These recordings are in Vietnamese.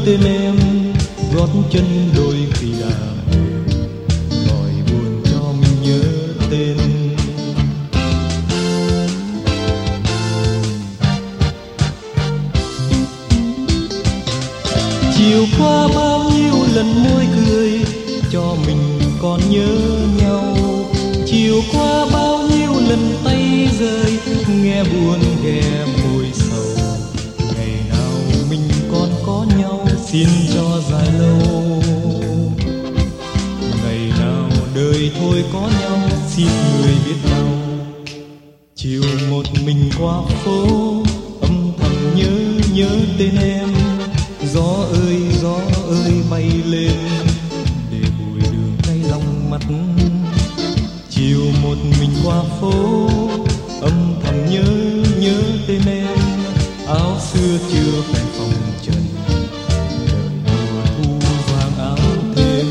tên em, gót chân đôi khi đã gọi buồn cho mình nhớ tên. Chiều qua bao nhiêu lần môi cười cho mình còn nhớ nhau. Chiều qua bao nhiêu lần tay rơi nghe buồn ghé môi sầu. Ngày nào mình còn có nhau xin cho dài lâu. Ngày nào đời thôi có nhau xin người biết đâu. Chiều một mình qua phố âm thầm nhớ tên em. Gió ơi bay lên để bụi đường cay lòng mắt. Chiều một mình qua phố âm thầm nhớ tên em. Áo xưa chưa phải phòng trần, đợi mùa thu vàng áo thêm.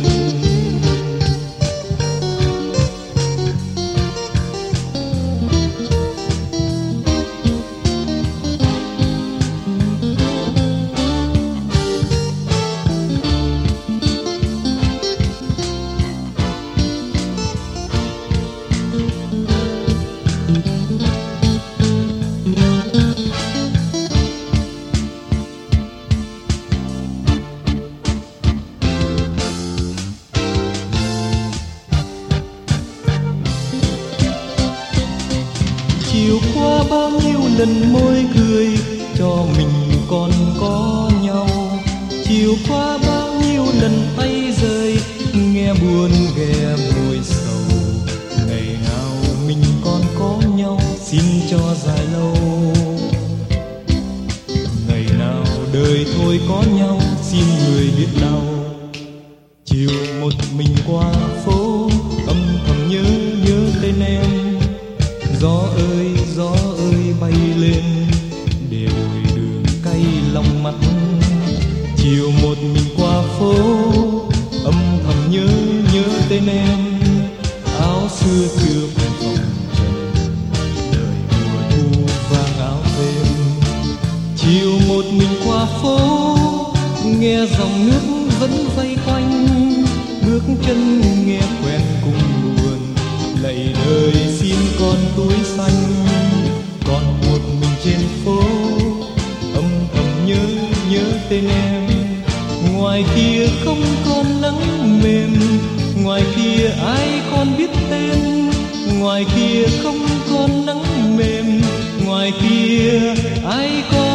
Chiều qua bao nhiêu lần môi cười cho mình còn có nhau. Chiều qua bao nhiêu lần tay rơi nghe buồn ghé môi sầu. Ngày nào mình còn có nhau xin cho dài lâu. Ngày nào đời thôi có nhau xin người biết đau. Chiều một mình qua phố âm thầm nhớ tên em. Gió ơi bay lên để bụi đường cay lòng mắt. Chiều một mình qua phố âm thầm nhớ tên em. Áo xưa chưa phải phòng trần, đợi mùa thu vàng áo thêm. Chiều một mình qua phố nghe dòng nước vẫn vây quanh. Bước chân nghe quen cùng buồn, lạy đời xin con túi xanh. Còn một mình trên phố âm thầm nhớ tên em. Ngoài kia không còn nắng mềm, ngoài kia ai còn biết tên. Ngoài kia không còn nắng mềm, ngoài kia ai còn